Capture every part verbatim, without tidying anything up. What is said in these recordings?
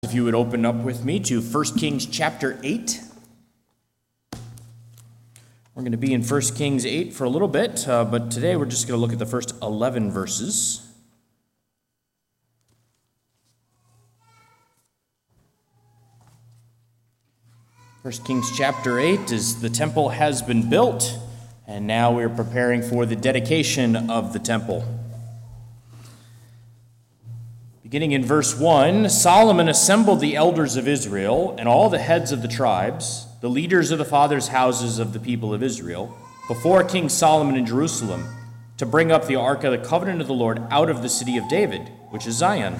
If you would open up with me to First Kings chapter eight. We're going to be in First Kings eight for a little bit, uh, but today we're just going to look at the first eleven verses. First Kings chapter eight is the temple has been built, and now we're preparing for the dedication of the temple. Beginning in verse one, Solomon assembled the elders of Israel and all the heads of the tribes, the leaders of the fathers' houses of the people of Israel, before King Solomon in Jerusalem, to bring up the ark of the covenant of the Lord out of the city of David, which is Zion.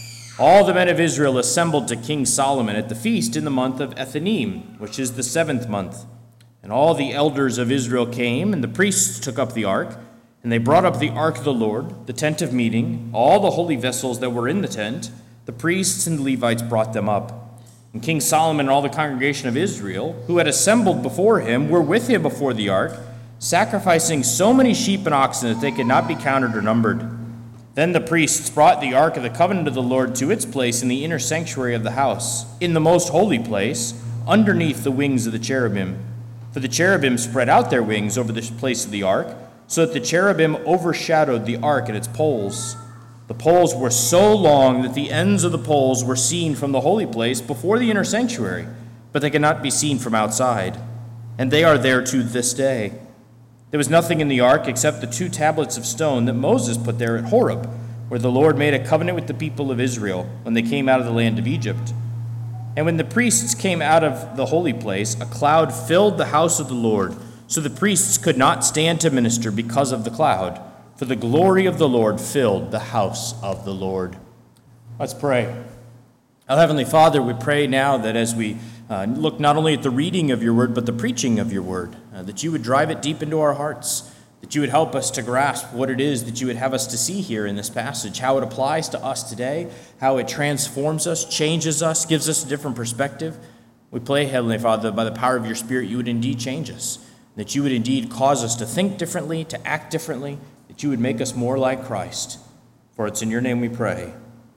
All the men of Israel assembled to King Solomon at the feast in the month of Ethanim, which is the seventh month. And all the elders of Israel came, and the priests took up the ark. And they brought up the ark of the Lord, the tent of meeting, all the holy vessels that were in the tent. The priests and the Levites brought them up. And King Solomon and all the congregation of Israel, who had assembled before him, were with him before the ark, sacrificing so many sheep and oxen that they could not be counted or numbered. Then the priests brought the ark of the covenant of the Lord to its place in the inner sanctuary of the house, in the most holy place, underneath the wings of the cherubim. For the cherubim spread out their wings over the place of the ark, so that the cherubim overshadowed the ark and its poles. The poles were so long that the ends of the poles were seen from the holy place before the inner sanctuary, but they could not be seen from outside. And they are there to this day. There was nothing in the ark except the two tablets of stone that Moses put there at Horeb, where the Lord made a covenant with the people of Israel when they came out of the land of Egypt. And when the priests came out of the holy place, a cloud filled the house of the Lord, so the priests could not stand to minister because of the cloud, for the glory of the Lord filled the house of the Lord. Let's pray. Our Heavenly Father, we pray now that as we uh, look not only at the reading of your word, but the preaching of your word, uh, that you would drive it deep into our hearts, that you would help us to grasp what it is that you would have us to see here in this passage, how it applies to us today, how it transforms us, changes us, gives us a different perspective. We pray, Heavenly Father, that by the power of your Spirit, you would indeed change us, that you would indeed cause us to think differently, to act differently, that you would make us more like Christ. For it's in your name we pray.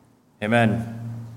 Amen.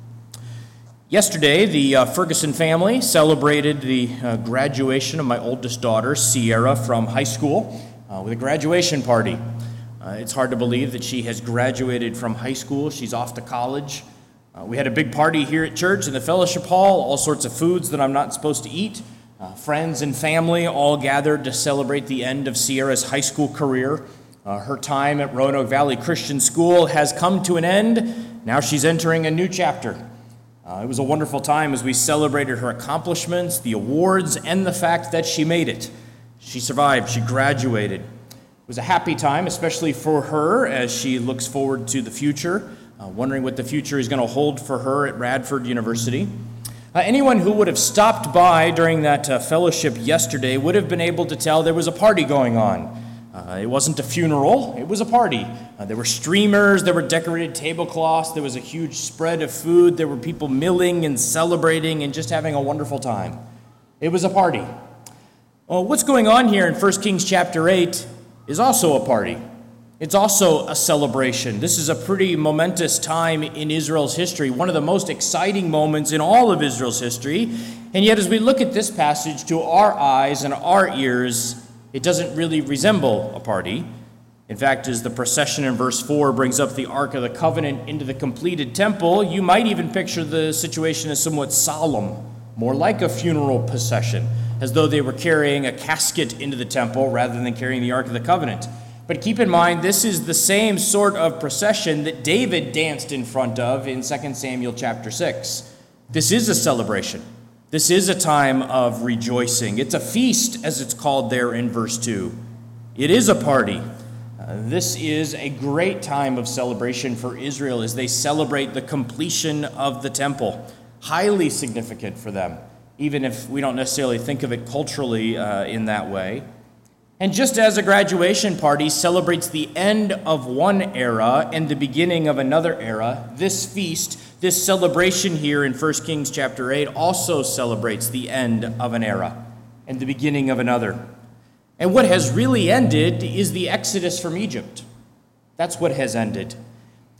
Yesterday, the uh, Ferguson family celebrated the uh, graduation of my oldest daughter, Sierra, from high school uh, with a graduation party. Uh, it's hard to believe that she has graduated from high school. She's off to college. Uh, we had a big party here at church in the fellowship hall, all sorts of foods that I'm not supposed to eat. Uh, friends and family all gathered to celebrate the end of Sierra's high school career. Uh, her time at Roanoke Valley Christian School has come to an end. Now she's entering a new chapter. Uh, it was a wonderful time as we celebrated her accomplishments, the awards, and the fact that she made it. She survived. She graduated. It was a happy time, especially for her as she looks forward to the future, uh, wondering what the future is going to hold for her at Radford University. Uh, anyone who would have stopped by during that uh, fellowship yesterday would have been able to tell there was a party going on. Uh, it wasn't a funeral, it was a party. Uh, there were streamers, there were decorated tablecloths, there was a huge spread of food, there were people milling and celebrating and just having a wonderful time. It was a party. Well, what's going on here in First Kings chapter eight is also a party. It's also a celebration. This is a pretty momentous time in Israel's history, one of the most exciting moments in all of Israel's history. And yet, as we look at this passage, to our eyes and our ears, it doesn't really resemble a party. In fact, as the procession in verse four brings up the Ark of the Covenant into the completed temple, you might even picture the situation as somewhat solemn, more like a funeral procession, as though they were carrying a casket into the temple rather than carrying the Ark of the Covenant. But keep in mind, this is the same sort of procession that David danced in front of in Second Samuel chapter six. This is a celebration. This is a time of rejoicing. It's a feast, as it's called there in verse two. It is a party. Uh, this is a great time of celebration for Israel as they celebrate the completion of the temple. Highly significant for them, even if we don't necessarily think of it culturally uh, in that way. And just as a graduation party celebrates the end of one era and the beginning of another era, this feast, this celebration here in First Kings chapter eight also celebrates the end of an era and the beginning of another. And what has really ended is the exodus from Egypt. That's what has ended.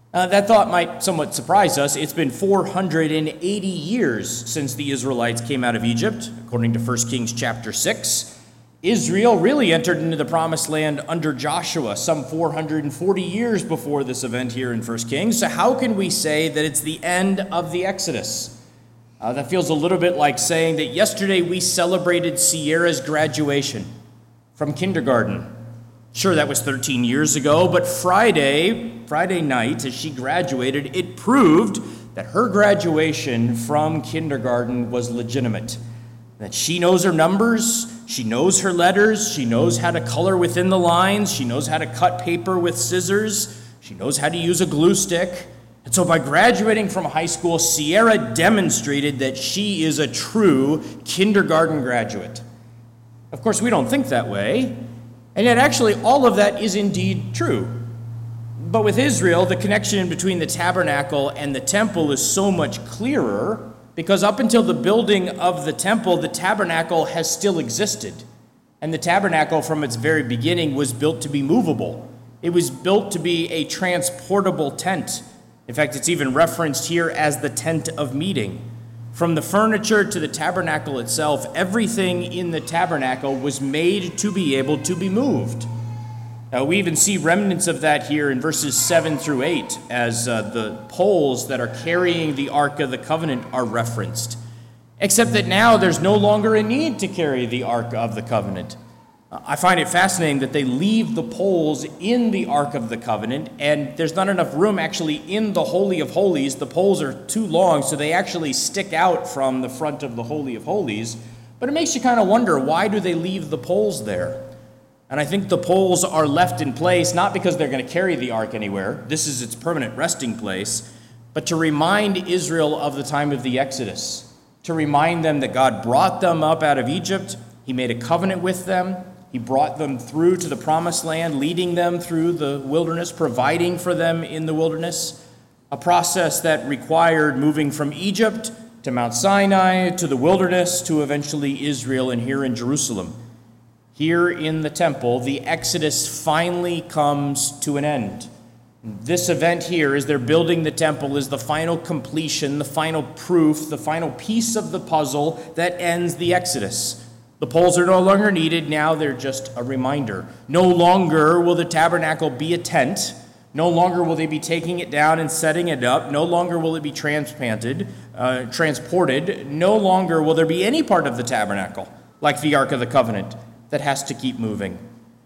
Uh, that thought might somewhat surprise us. It's been four hundred eighty years since the Israelites came out of Egypt, according to First Kings chapter six. Israel really entered into the promised land under Joshua some four hundred forty years before this event here in First Kings. So how can we say that it's the end of the Exodus? Uh, that feels a little bit like saying that yesterday we celebrated Sierra's graduation from kindergarten. Sure, that was thirteen years ago, but Friday, Friday night, as she graduated, it proved that her graduation from kindergarten was legitimate. That she knows her numbers, she knows her letters, she knows how to color within the lines, she knows how to cut paper with scissors, she knows how to use a glue stick. And so by graduating from high school, Sierra demonstrated that she is a true kindergarten graduate. Of course, we don't think that way, and yet actually all of that is indeed true. But with Israel, the connection between the tabernacle and the temple is so much clearer because up until the building of the temple, the tabernacle has still existed. And the tabernacle from its very beginning was built to be movable. It was built to be a transportable tent. In fact, it's even referenced here as the tent of meeting. From the furniture to the tabernacle itself, everything in the tabernacle was made to be able to be moved. Uh, we even see remnants of that here in verses seven through eight as uh, the poles that are carrying the Ark of the Covenant are referenced. Except that now there's no longer a need to carry the Ark of the Covenant. Uh, I find it fascinating that they leave the poles in the Ark of the Covenant, and there's not enough room actually in the Holy of Holies. The poles are too long, so they actually stick out from the front of the Holy of Holies. But it makes you kind of wonder, why do they leave the poles there? And I think the poles are left in place not because they're going to carry the ark anywhere. This is its permanent resting place, but to remind Israel of the time of the Exodus, to remind them that God brought them up out of Egypt. He made a covenant with them. He brought them through to the promised land, leading them through the wilderness, providing for them in the wilderness, a process that required moving from Egypt to Mount Sinai to the wilderness to eventually Israel and here in Jerusalem. Here in the temple, the Exodus finally comes to an end. This event here, as they're building the temple, is the final completion, the final proof, the final piece of the puzzle that ends the Exodus. The poles are no longer needed. Now they're just a reminder. No longer will the tabernacle be a tent. No longer will they be taking it down and setting it up. No longer will it be transplanted, uh, transported. No longer will there be any part of the tabernacle, like the Ark of the Covenant, that has to keep moving.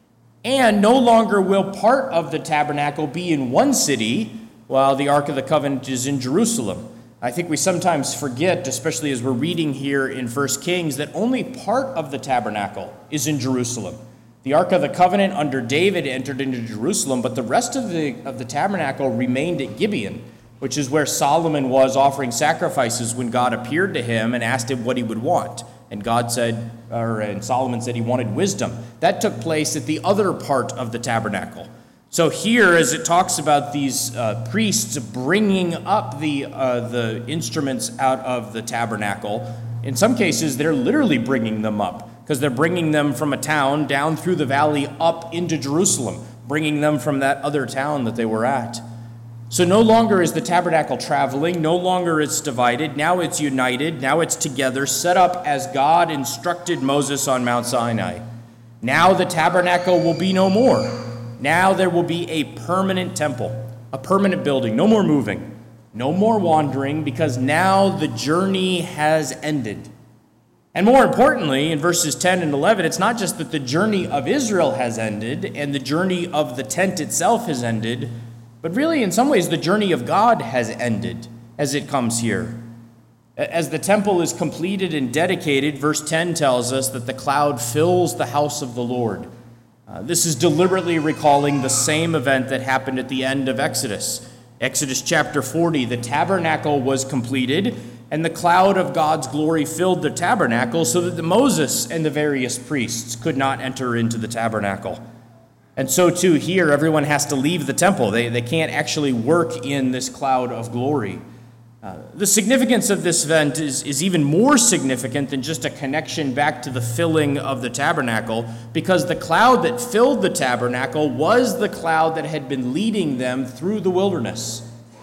And no longer will part of the tabernacle be in one city while the Ark of the Covenant is in Jerusalem. I think we sometimes forget, especially as we're reading here in First Kings, that only part of the tabernacle is in Jerusalem. The Ark of the Covenant under David entered into Jerusalem, but the rest of the, of the tabernacle remained at Gibeon, which is where Solomon was offering sacrifices when God appeared to him and asked him what he would want. And God said, or and Solomon said he wanted wisdom. That took place at the other part of the tabernacle. So here, as it talks about these uh, priests bringing up the uh, the instruments out of the tabernacle, in some cases they're literally bringing them up because they're bringing them from a town down through the valley up into Jerusalem, bringing them from that other town that they were at. So no longer is the tabernacle traveling, no longer it's divided, now it's united, now it's together, set up as God instructed Moses on Mount Sinai. Now the tabernacle will be no more. Now there will be a permanent temple, a permanent building, no more moving, no more wandering, because now the journey has ended. And more importantly, in verses ten and eleven, it's not just that the journey of Israel has ended and the journey of the tent itself has ended, but really, in some ways, the journey of God has ended as it comes here. As the temple is completed and dedicated, verse ten tells us that the cloud fills the house of the Lord. Uh, this is deliberately recalling the same event that happened at the end of Exodus. Exodus chapter forty, the tabernacle was completed, and the cloud of God's glory filled the tabernacle so that the Moses and the various priests could not enter into the tabernacle. And so too here, everyone has to leave the temple. They, they can't actually work in this cloud of glory. Uh, the significance of this event is, is even more significant than just a connection back to the filling of the tabernacle, because the cloud that filled the tabernacle was the cloud that had been leading them through the wilderness.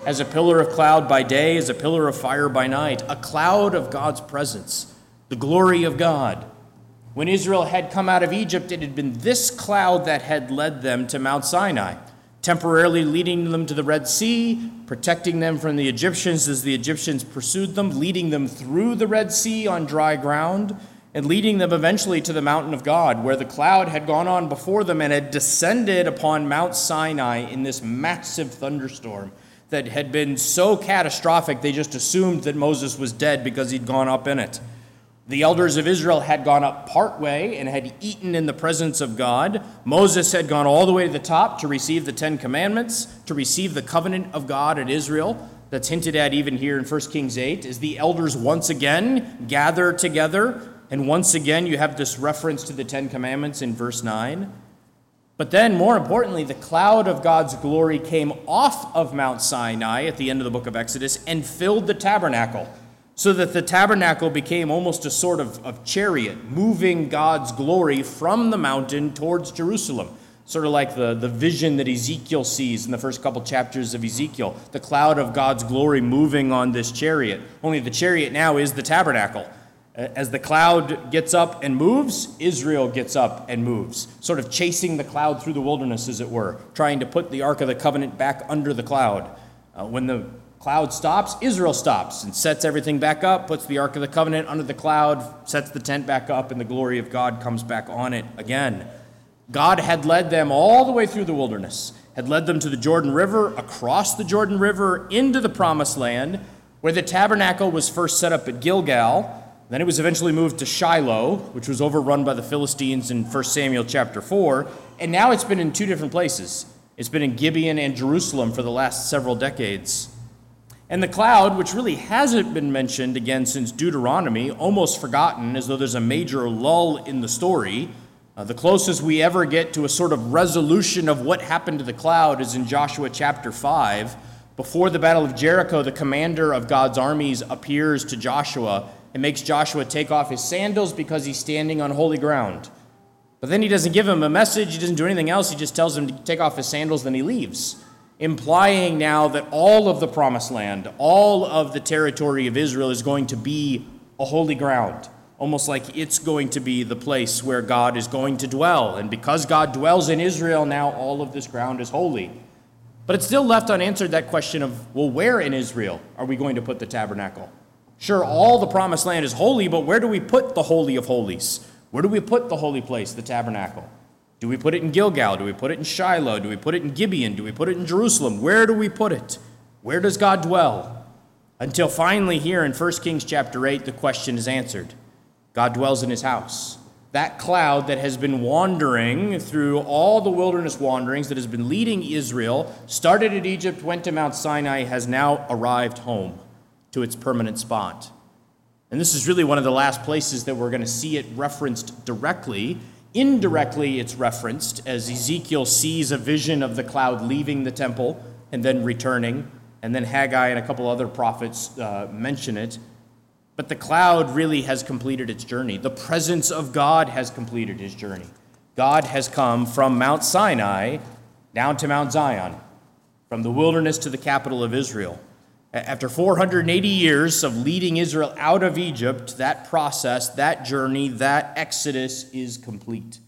as a pillar of cloud by day, as a pillar of fire by night, a cloud of God's presence, the glory of God. When Israel had come out of Egypt, it had been this cloud that had led them to Mount Sinai, temporarily leading them to the Red Sea, protecting them from the Egyptians as the Egyptians pursued them, leading them through the Red Sea on dry ground, and leading them eventually to the mountain of God, where the cloud had gone on before them and had descended upon Mount Sinai in this massive thunderstorm that had been so catastrophic they just assumed that Moses was dead because he'd gone up in it. The elders of Israel had gone up partway and had eaten in the presence of God. Moses had gone all the way to the top to receive the Ten Commandments, to receive the covenant of God at Israel. That's hinted at even here in First Kings eight, as the elders once again gather together. And once again, you have this reference to the Ten Commandments in verse nine. But then, more importantly, the cloud of God's glory came off of Mount Sinai at the end of the book of Exodus and filled the tabernacle, so that the tabernacle became almost a sort of, of chariot, moving God's glory from the mountain towards Jerusalem. Sort of like the, the vision that Ezekiel sees in the first couple chapters of Ezekiel, the cloud of God's glory moving on this chariot. Only the chariot now is the tabernacle. As the cloud gets up and moves, Israel gets up and moves, sort of chasing the cloud through the wilderness, as it were, trying to put the Ark of the Covenant back under the cloud. Uh, when the cloud stops, Israel stops and sets everything back up, puts the Ark of the Covenant under the cloud, sets the tent back up, and the glory of God comes back on it again. God had led them all the way through the wilderness, had led them to the Jordan River, across the Jordan River, into the Promised Land, where the tabernacle was first set up at Gilgal. Then it was eventually moved to Shiloh, which was overrun by the Philistines in First Samuel chapter four, and now it's been in two different places. It's been in Gibeon and Jerusalem for the last several decades. And the cloud, which really hasn't been mentioned again since Deuteronomy, almost forgotten, as though there's a major lull in the story. Uh, the closest we ever get to a sort of resolution of what happened to the cloud is in Joshua chapter five. Before the Battle of Jericho, the commander of God's armies appears to Joshua and makes Joshua take off his sandals because he's standing on holy ground. But then he doesn't give him a message, he doesn't do anything else, he just tells him to take off his sandals, then he leaves, implying now that all of the Promised Land, all of the territory of Israel is going to be a holy ground, almost like it's going to be the place where God is going to dwell. And because God dwells in Israel, now all of this ground is holy. But it's still left unanswered, that question of, well, where in Israel are we going to put the tabernacle? Sure, all the Promised Land is holy, but where do we put the Holy of Holies? Where do we put the holy place, the tabernacle? Do we put it in Gilgal? Do we put it in Shiloh? Do we put it in Gibeon? Do we put it in Jerusalem? Where do we put it? Where does God dwell? Until finally here in First Kings chapter eight, the question is answered. God dwells in his house. That cloud that has been wandering through all the wilderness wanderings, that has been leading Israel, started at Egypt, went to Mount Sinai, has now arrived home to its permanent spot. And this is really one of the last places that we're going to see it referenced directly. Indirectly, it's referenced as Ezekiel sees a vision of the cloud leaving the temple and then returning, and then Haggai and a couple other prophets uh, mention it. But the cloud really has completed its journey. The presence of God has completed his journey. God has come from Mount Sinai down to Mount Zion, from the wilderness to the capital of Israel. After four hundred eighty years of leading Israel out of Egypt, that process, that journey, that exodus is complete.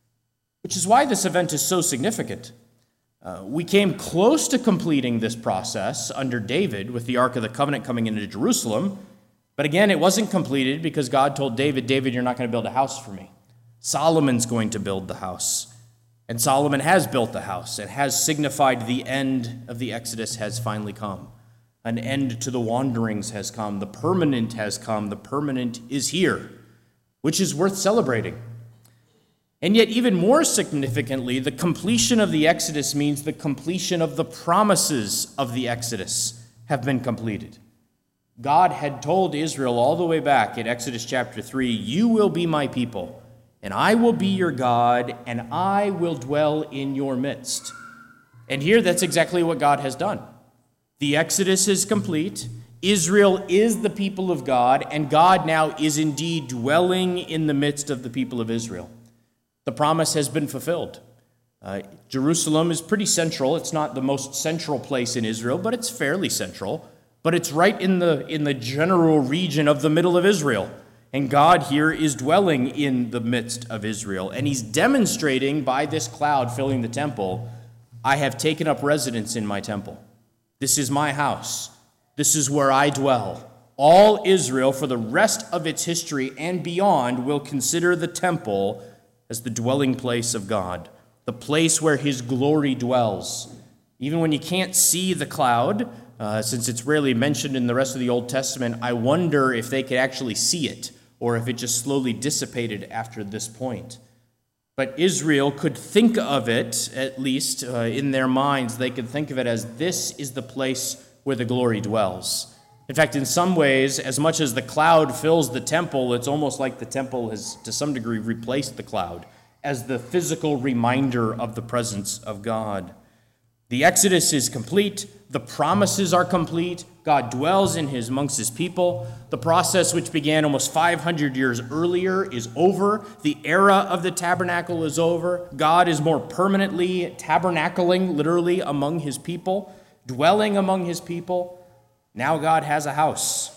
Which is why this event is so significant. Uh, we came close to completing this process under David with the Ark of the Covenant coming into Jerusalem. But again, it wasn't completed because God told David, David, you're not going to build a house for me. Solomon's going to build the house. And Solomon has built the house and has signified the end of the Exodus has finally come. An end to the wanderings has come. The permanent has come. The permanent is here, which is worth celebrating. And yet, even more significantly, the completion of the Exodus means the completion of the promises of the Exodus have been completed. God had told Israel all the way back in Exodus chapter three, you will be my people, and I will be your God, and I will dwell in your midst. And here, that's exactly what God has done. The Exodus is complete. Israel is the people of God, and God now is indeed dwelling in the midst of the people of Israel. The promise has been fulfilled. Uh, Jerusalem is pretty central. It's not the most central place in Israel, but it's fairly central. But it's right in the, in the general region of the middle of Israel. And God here is dwelling in the midst of Israel. And he's demonstrating by this cloud filling the temple, I have taken up residence in my temple. This is my house. This is where I dwell. All Israel, for the rest of its history and beyond, will consider the temple as the dwelling place of God, the place where his glory dwells. Even when you can't see the cloud, uh, since it's rarely mentioned in the rest of the Old Testament, I wonder if they could actually see it, or if it just slowly dissipated after this point. But Israel could think of it, at least uh, in their minds, they could think of it as this is the place where the glory dwells. In fact, in some ways, as much as the cloud fills the temple, it's almost like the temple has, to some degree, replaced the cloud as the physical reminder of the presence of God. The Exodus is complete. The promises are complete. God dwells in his amongst his people. The process which began almost five hundred years earlier is over. The era of the tabernacle is over. God is more permanently tabernacling, literally, among his people, dwelling among his people. Now God has a house.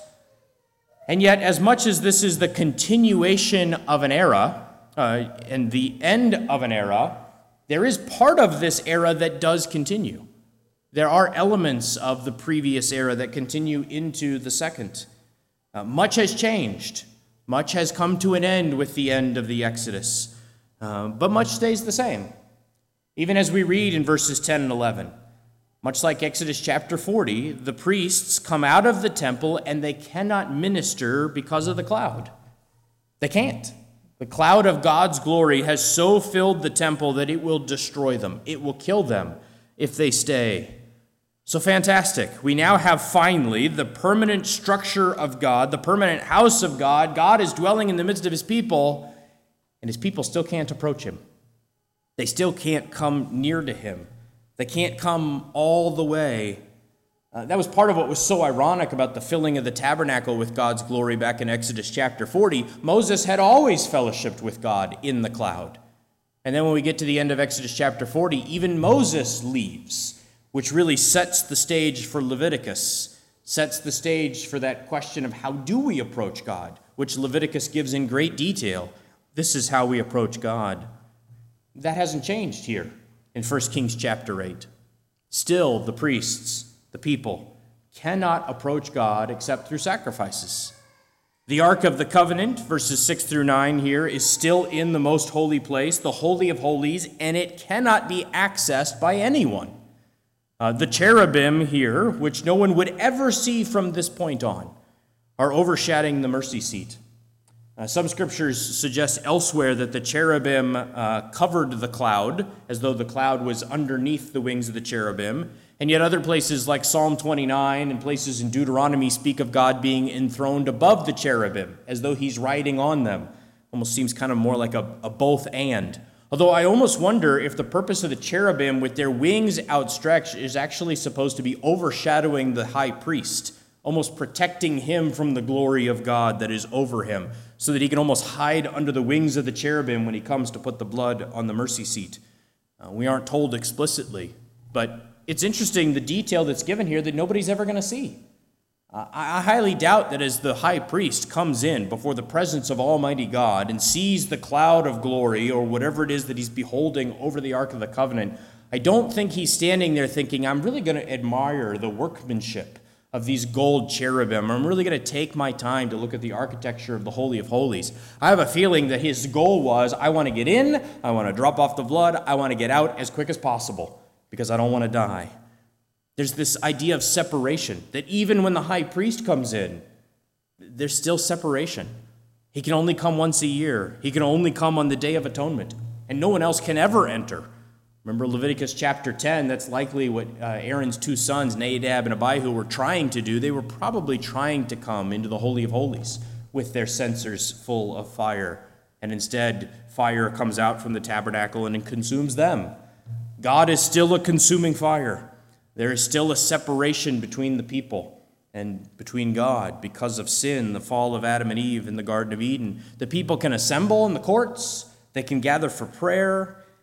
And yet, as much as this is the continuation of an era, uh, and the end of an era, there is part of this era that does continue. There are elements of the previous era that continue into the second. Uh, much has changed. Much has come to an end with the end of the Exodus. Uh, but much stays the same. Even as we read in verses ten and eleven, much like Exodus chapter forty, the priests come out of the temple and they cannot minister because of the cloud. They can't. The cloud of God's glory has so filled the temple that it will destroy them. It will kill them if they stay. So fantastic. We now have finally the permanent structure of God, the permanent house of God. God is dwelling in the midst of his people, and his people still can't approach him. They still can't come near to him. They can't come all the way. Uh, that was part of what was so ironic about the filling of the tabernacle with God's glory back in Exodus chapter forty. Moses had always fellowshiped with God in the cloud. And then when we get to the end of Exodus chapter forty, even Moses leaves, which really sets the stage for Leviticus, sets the stage for that question of how do we approach God, which Leviticus gives in great detail. This is how we approach God. That hasn't changed here in First Kings chapter eight. Still, the priests, the people, cannot approach God except through sacrifices. The Ark of the Covenant, verses six through nine here, is still in the most holy place, the Holy of Holies, and it cannot be accessed by anyone. Uh, the cherubim here, which no one would ever see from this point on, are overshadowing the mercy seat. Uh, some scriptures suggest elsewhere that the cherubim uh, covered the cloud, as though the cloud was underneath the wings of the cherubim. And yet other places like Psalm twenty-nine and places in Deuteronomy speak of God being enthroned above the cherubim, as though he's riding on them. Almost seems kind of more like a, a both and. Although I almost wonder if the purpose of the cherubim with their wings outstretched is actually supposed to be overshadowing the high priest, almost protecting him from the glory of God that is over him, so that he can almost hide under the wings of the cherubim when he comes to put the blood on the mercy seat. Uh, we aren't told explicitly, but it's interesting the detail that's given here that nobody's ever going to see. Uh, I, I highly doubt that as the high priest comes in before the presence of Almighty God and sees the cloud of glory or whatever it is that he's beholding over the Ark of the Covenant, I don't think he's standing there thinking, I'm really going to admire the workmanship of these gold cherubim. I'm really going to take my time to look at the architecture of the Holy of Holies. I have a feeling that his goal was, I want to get in, I want to drop off the blood, I want to get out as quick as possible because I don't want to die. There's this idea of separation, that even when the high priest comes in, there's still separation. He can only come once a year. He can only come on the Day of Atonement, and no one else can ever enter. Remember Leviticus chapter ten, that's likely what uh, Aaron's two sons, Nadab and Abihu, were trying to do. They were probably trying to come into the Holy of Holies with their censers full of fire. And instead, fire comes out from the tabernacle and it consumes them. God is still a consuming fire. There is still a separation between the people and between God because of sin, the fall of Adam and Eve in the Garden of Eden. The people can assemble in the courts. They can gather for prayer.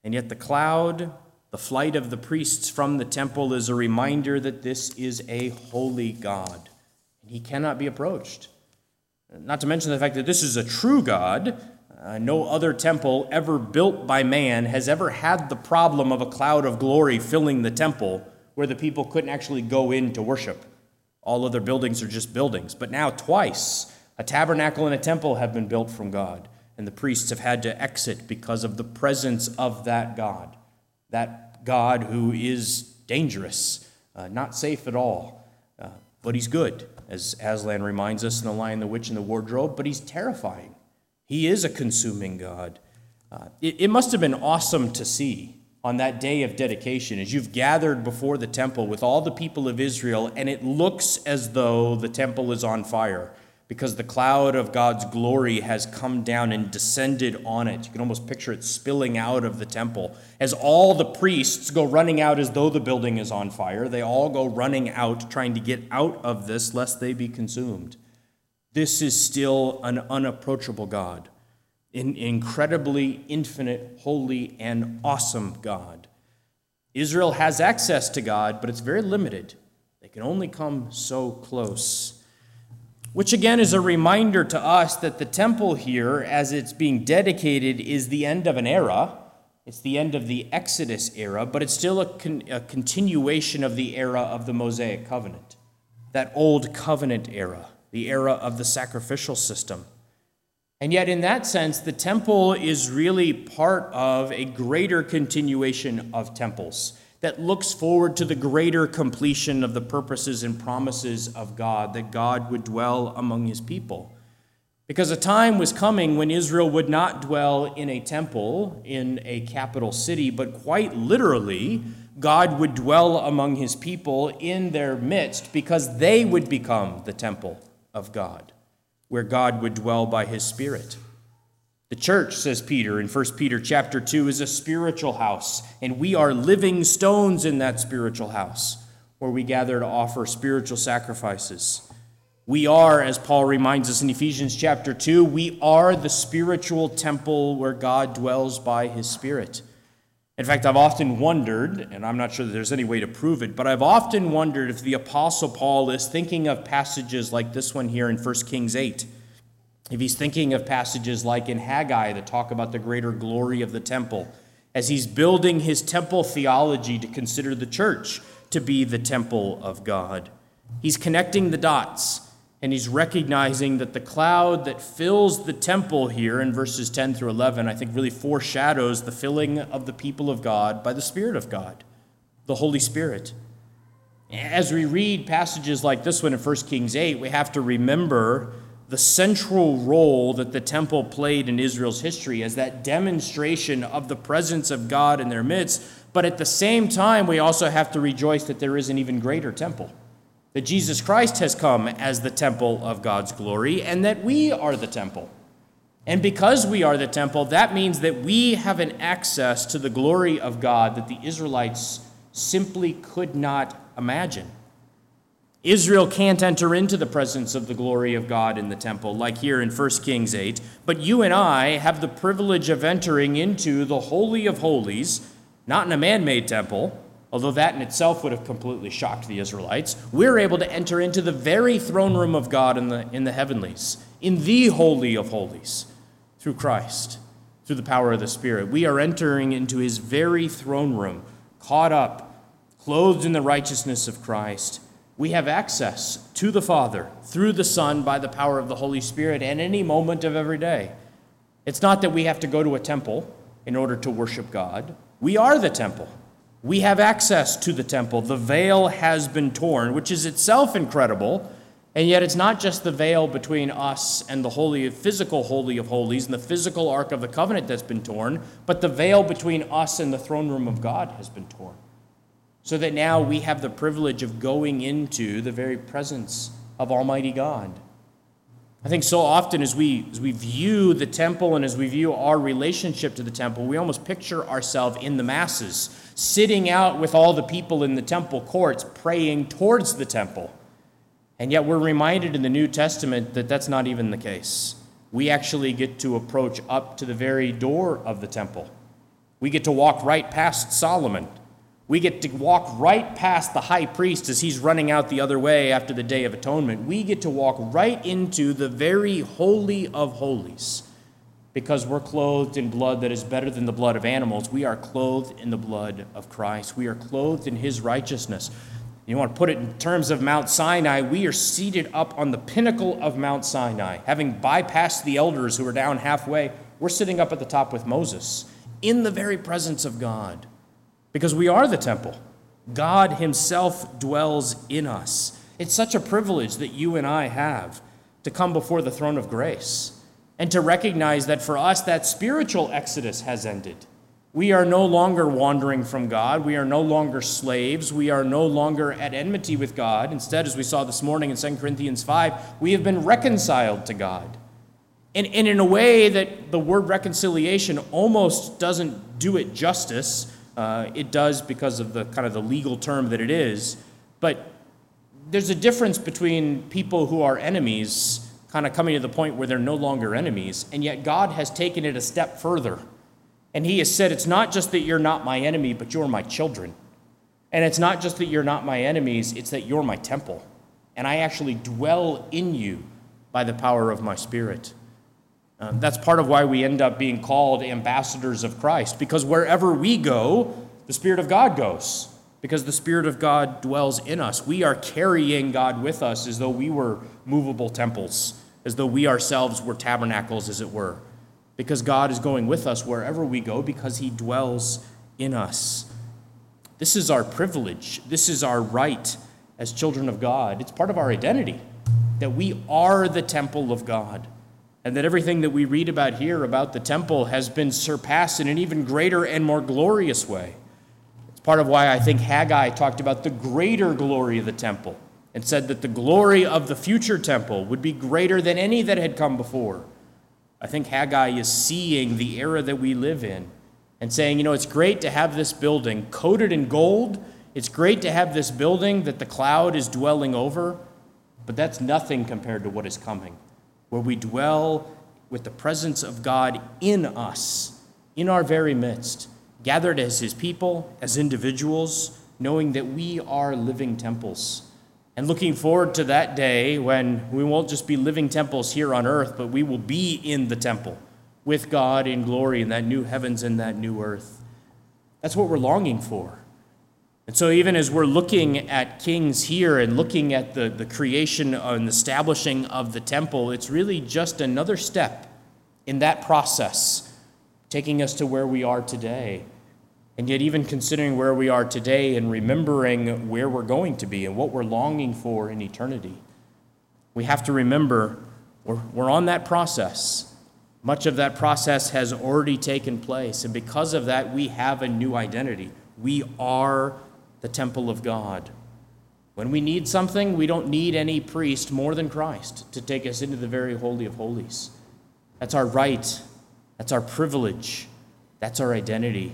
And yet the cloud, the flight of the priests from the temple, is a reminder that this is a holy God, and he cannot be approached. Not to mention the fact that this is a true God. Uh, no other temple ever built by man has ever had the problem of a cloud of glory filling the temple where the people couldn't actually go in to worship. All other buildings are just buildings. But now twice, a tabernacle and a temple have been built from God, and the priests have had to exit because of the presence of that God, that God who is dangerous, uh, not safe at all, uh, but he's good, as Aslan reminds us in The Lion, the Witch, and the Wardrobe, but he's terrifying. He is a consuming God. Uh, it, it must have been awesome to see on that day of dedication as you've gathered before the temple with all the people of Israel, and it looks as though the temple is on fire because the cloud of God's glory has come down and descended on it. You can almost picture it spilling out of the temple. As all the priests go running out as though the building is on fire, they all go running out trying to get out of this lest they be consumed. This is still an unapproachable God, an incredibly infinite, holy, and awesome God. Israel has access to God, but it's very limited. They can only come so close. Which again is a reminder to us that the temple here, as it's being dedicated, is the end of an era. It's the end of the Exodus era, but it's still a, con- a continuation of the era of the Mosaic covenant, that old covenant era, the era of the sacrificial system. And yet, in that sense, the temple is really part of a greater continuation of temples that looks forward to the greater completion of the purposes and promises of God, that God would dwell among his people. Because a time was coming when Israel would not dwell in a temple, in a capital city, but quite literally, God would dwell among his people in their midst because they would become the temple of God, where God would dwell by his Spirit. The church, says Peter in First Peter chapter two, is a spiritual house, and we are living stones in that spiritual house, where we gather to offer spiritual sacrifices. We are, as Paul reminds us in Ephesians chapter two, we are the spiritual temple where God dwells by his Spirit. In fact, I've often wondered, and I'm not sure that there's any way to prove it, but I've often wondered if the Apostle Paul is thinking of passages like this one here in First Kings eight. If he's thinking of passages like in Haggai that talk about the greater glory of the temple, as he's building his temple theology to consider the church to be the temple of God. He's connecting the dots, and he's recognizing that the cloud that fills the temple here in verses ten through eleven, I think really foreshadows the filling of the people of God by the Spirit of God, the Holy Spirit. As we read passages like this one in First Kings eight, we have to remember the central role that the temple played in Israel's history as that demonstration of the presence of God in their midst. But at the same time, we also have to rejoice that there is an even greater temple, that Jesus Christ has come as the temple of God's glory, and that we are the temple. And because we are the temple, that means that we have an access to the glory of God that the Israelites simply could not imagine. Israel can't enter into the presence of the glory of God in the temple, like here in First Kings eight, but you and I have the privilege of entering into the Holy of Holies, not in a man-made temple, although that in itself would have completely shocked the Israelites. We're able to enter into the very throne room of God in the, in the heavenlies, in the Holy of Holies, through Christ, through the power of the Spirit. We are entering into his very throne room, caught up, clothed in the righteousness of Christ. We have access to the Father through the Son by the power of the Holy Spirit at any moment of every day. It's not that we have to go to a temple in order to worship God. We are the temple. We have access to the temple. The veil has been torn, which is itself incredible, and yet it's not just the veil between us and the holy, physical Holy of Holies and the physical Ark of the Covenant that's been torn, but the veil between us and the throne room of God has been torn. So that now we have the privilege of going into the very presence of Almighty God. I think so often as we, as we view the temple and as we view our relationship to the temple, we almost picture ourselves in the masses, sitting out with all the people in the temple courts, praying towards the temple. And yet we're reminded in the New Testament that that's not even the case. We actually get to approach up to the very door of the temple. We get to walk right past Solomon. We get to walk right past the high priest as he's running out the other way after the Day of Atonement. We get to walk right into the very holy of holies. Because we're clothed in blood that is better than the blood of animals, we are clothed in the blood of Christ. We are clothed in his righteousness. You want to put it in terms of Mount Sinai, we are seated up on the pinnacle of Mount Sinai. Having bypassed the elders who are down halfway, we're sitting up at the top with Moses in the very presence of God. Because we are the temple. God himself dwells in us. It's such a privilege that you and I have to come before the throne of grace and to recognize that for us that spiritual exodus has ended. We are no longer wandering from God. We are no longer slaves. We are no longer at enmity with God. Instead, as we saw this morning in Second Corinthians five, we have been reconciled to God. And, and in a way that the word reconciliation almost doesn't do it justice. Uh, it does because of the kind of the legal term that it is. But there's a difference between people who are enemies kind of coming to the point where they're no longer enemies, and yet God has taken it a step further. And he has said, it's not just that you're not my enemy, but you're my children. And it's not just that you're not my enemies, it's that you're my temple. And I actually dwell in you by the power of my Spirit. Um, that's part of why we end up being called ambassadors of Christ, because wherever we go, the Spirit of God goes, because the Spirit of God dwells in us. We are carrying God with us as though we were movable temples, as though we ourselves were tabernacles, as it were, because God is going with us wherever we go because he dwells in us. This is our privilege. This is our right as children of God. It's part of our identity that we are the temple of God. And that everything that we read about here about the temple has been surpassed in an even greater and more glorious way. It's part of why I think Haggai talked about the greater glory of the temple and said that the glory of the future temple would be greater than any that had come before. I think Haggai is seeing the era that we live in and saying, you know, it's great to have this building coated in gold. It's great to have this building that the cloud is dwelling over, but that's nothing compared to what is coming, where we dwell with the presence of God in us, in our very midst, gathered as his people, as individuals, knowing that we are living temples. And looking forward to that day when we won't just be living temples here on earth, but we will be in the temple with God in glory in that new heavens and that new earth. That's what we're longing for. And so even as we're looking at Kings here and looking at the, the creation and establishing of the temple, it's really just another step in that process, taking us to where we are today. And yet even considering where we are today and remembering where we're going to be and what we're longing for in eternity, we have to remember we're, we're on that process. Much of that process has already taken place, and because of that, we have a new identity. We are the temple of God. When we need something, we don't need any priest more than Christ to take us into the very holy of holies. That's our right. That's our privilege. That's our identity.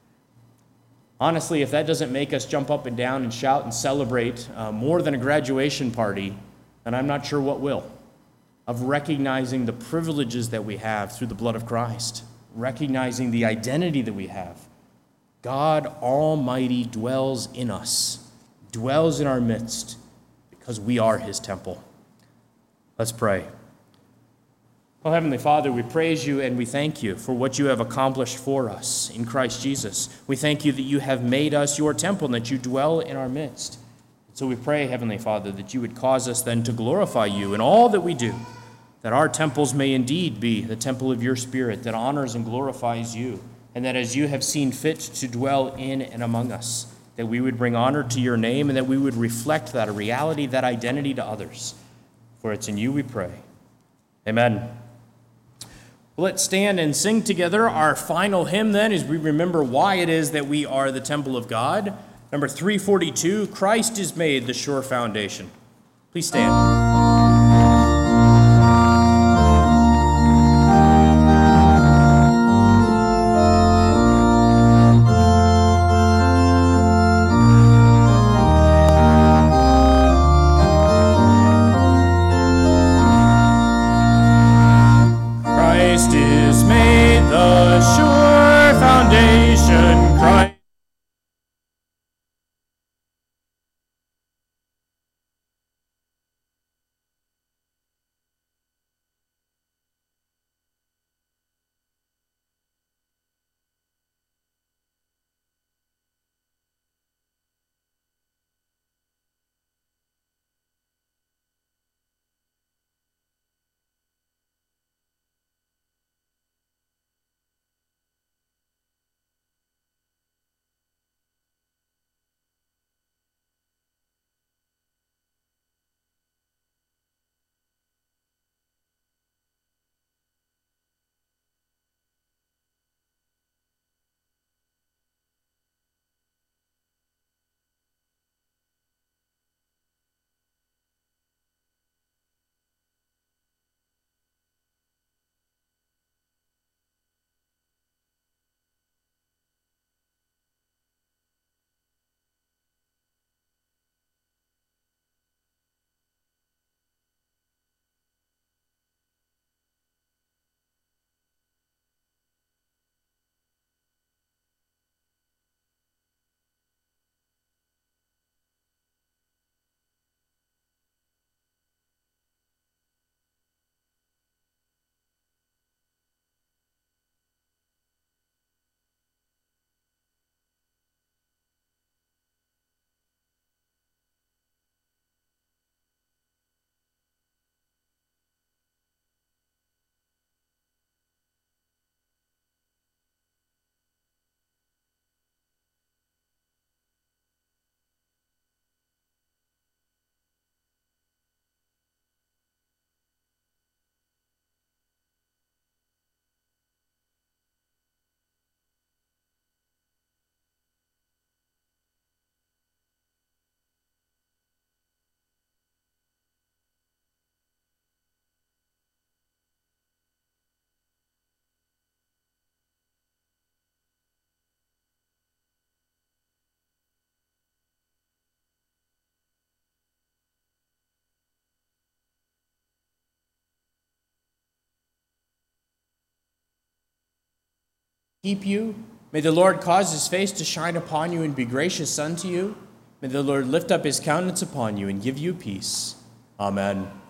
Honestly, if that doesn't make us jump up and down and shout and celebrate uh, more than a graduation party, then I'm not sure what will, of recognizing the privileges that we have through the blood of Christ, recognizing the identity that we have. God Almighty dwells in us, dwells in our midst, because we are his temple. Let's pray. Well, Heavenly Father, we praise you and we thank you for what you have accomplished for us in Christ Jesus. We thank you that you have made us your temple and that you dwell in our midst. So we pray, Heavenly Father, that you would cause us then to glorify you in all that we do, that our temples may indeed be the temple of your Spirit that honors and glorifies you, and that as you have seen fit to dwell in and among us, that we would bring honor to your name and that we would reflect that reality, that identity to others. For it's in you we pray. Amen. Let's stand and sing together our final hymn then as we remember why it is that we are the temple of God. Number three forty-two, Christ is made the sure foundation. Please stand. Christ is made the sure foundation. keep you. May the Lord cause his face to shine upon you and be gracious unto you. May the Lord lift up his countenance upon you and give you peace. Amen.